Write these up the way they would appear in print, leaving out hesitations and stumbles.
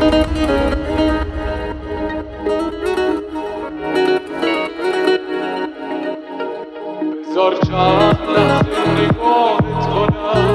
بذار چند لحظه نگاهت کنم،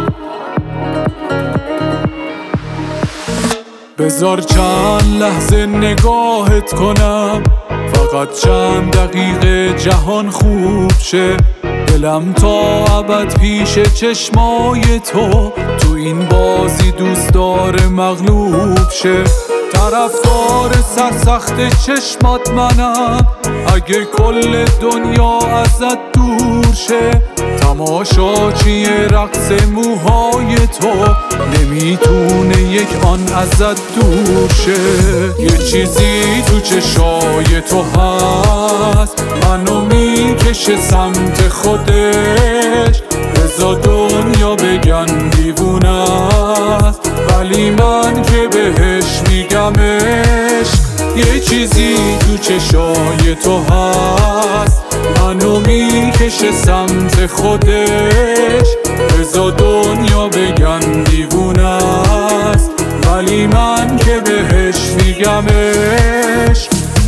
بذار چند لحظه نگاهت کنم، فقط چند دقیقه جهان خوب شه. دلم تا ابد پیش چشمای تو این بازی دوست داره مغلوب شه. طرفدار سرسخت چشمات منم، اگه کل دنیا ازت دور شه. تماشاچی رقص موهای تو نمیتونه یک آن ازت دور شه. یه چیزی تو چشای تو هست، منو میکشه سمت خودش. بذار دنیا بگن دیوونه است، ولی من که بهش میگمش. یه چیزی تو چشای تو هست، منو میکشه سمت خودش. بذار دنیا بگن دیوونه است، ولی من که بهش میگمش.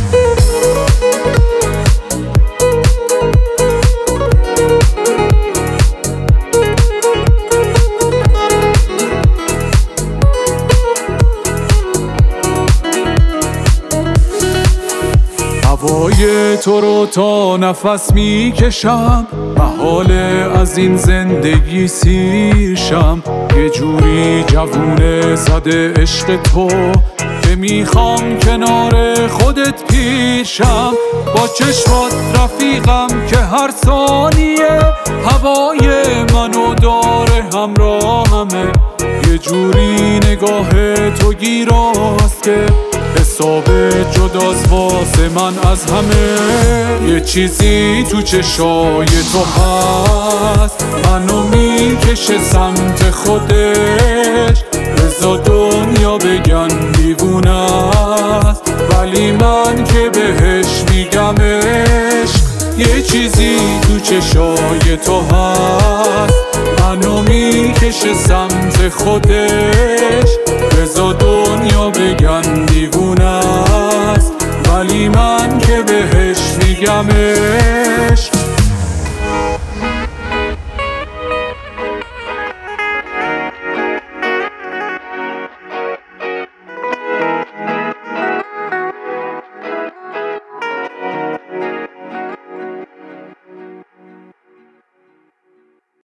هوای تو رو تا نفس میکشم، محاله از این زندگی سیرشم. یه جوری جوونه زده عشق تو که میخوام کنار خودت پیشم. با چشمات رفیقم که هر ثانیه هوای منو داره همراهمه. یه جوری نگاه تو گیراست که حساب جداست واسه من از همه. یه چیزی تو چشای تو هست، منو میکشه سمت خودش. بذار دنیا بگن دیوونه است، ولی من که بهش میگمش. یه چیزی تو چشای تو هست، منو میکشه سمت خودش. بذار دنیا بگن دیوونه است، ولی من که بهش میگمش.